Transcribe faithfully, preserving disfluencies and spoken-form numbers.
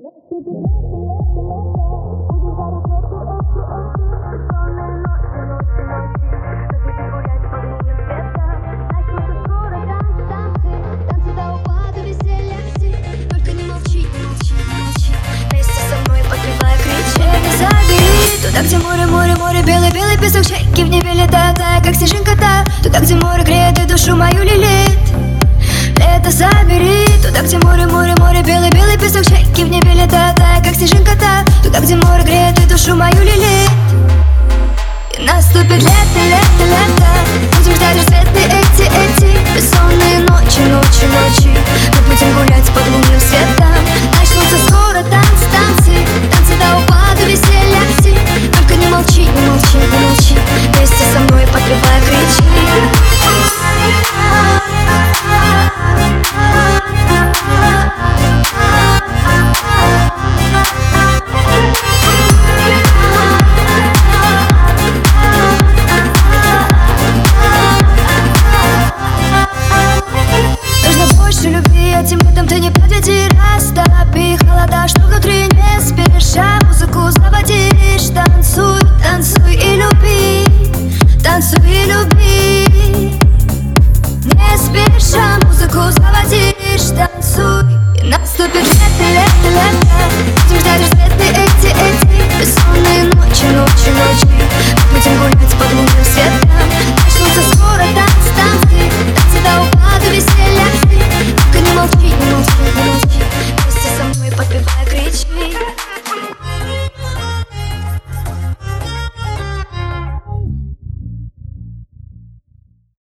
Туда, где море, море, море, белый, белый песок, чайки в небе летают, тая, как снежинка-то. Туда, где море греет и душу мою лелеет. Лето забери. Туда, где море, море, море, белый, белый песок, чайки в небе летают, тая, как снежинка-то. Туда, где море греет и душу мою лелеет. И наступит лето, лето, лето. Будем ждать рассветы эти, эти бессонные ночи, ночи, ночи. Мы будем гулять под лунным светом. Начнутся скоро танцы, танцы, танцы до упаду, веселья все. Только не молчи, не молчи, не молчи. Вместе со мной подпевай, кричи. Нужно больше любви, этим летом ты не подведи. Растопи холода, что внутри